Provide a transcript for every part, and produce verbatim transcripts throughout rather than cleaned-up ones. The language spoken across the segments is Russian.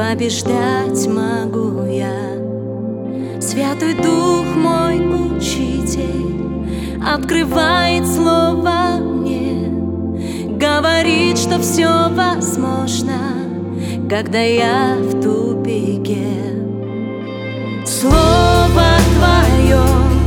побеждать могу я. Святой Дух мой учитель открывает слово мне, говорит, что все возможно, когда я в тупике. Слово Твое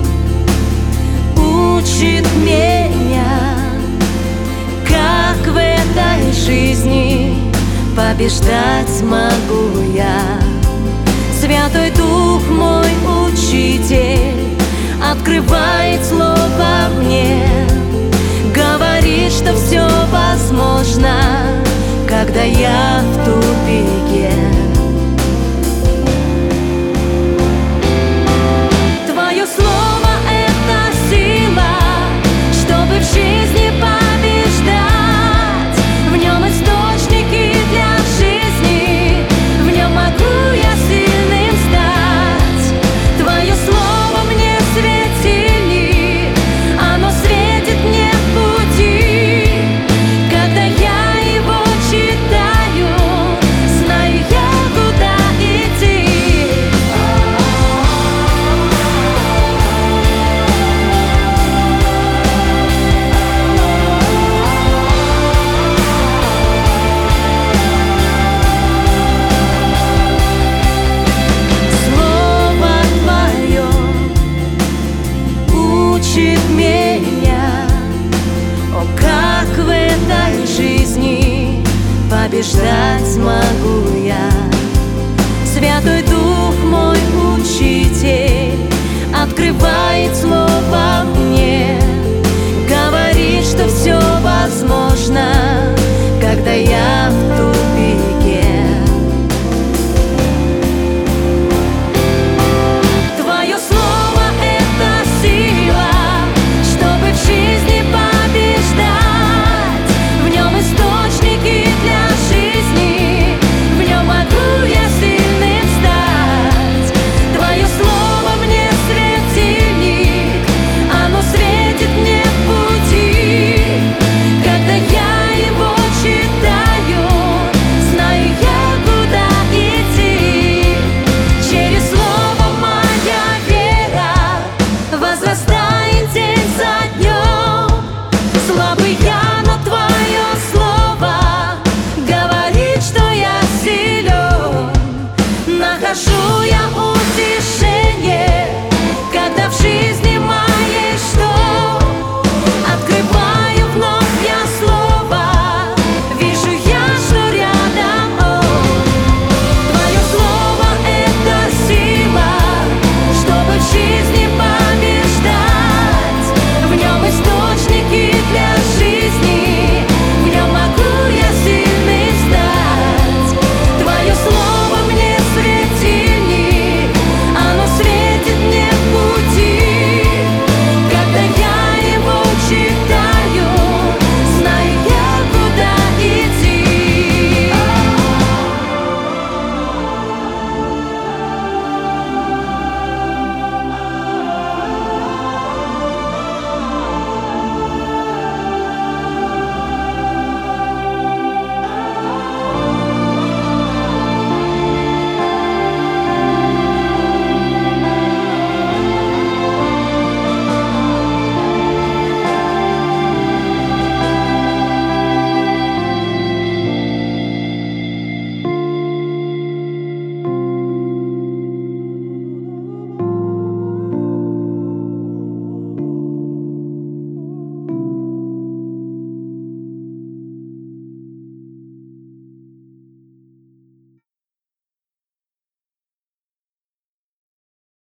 учит меня, как в этой жизни побеждать смогу я. Святой Дух мой учитель открывает слово мне, говорит, что все возможно, когда я в тупике. Твое слово — это сила, чтобы в жизни побеждать. В нем источники для жизни, в нем могу я сильным стать. Твое слово мне светильник, оно светит мне в пути. Когда я его читаю, знаю я, куда идти. Слово Твое учит меня, о, как в этой жизни побеждать смогу я. Святой Дух мой учитель открывает слово мне, говорит, что все возможно, когда я в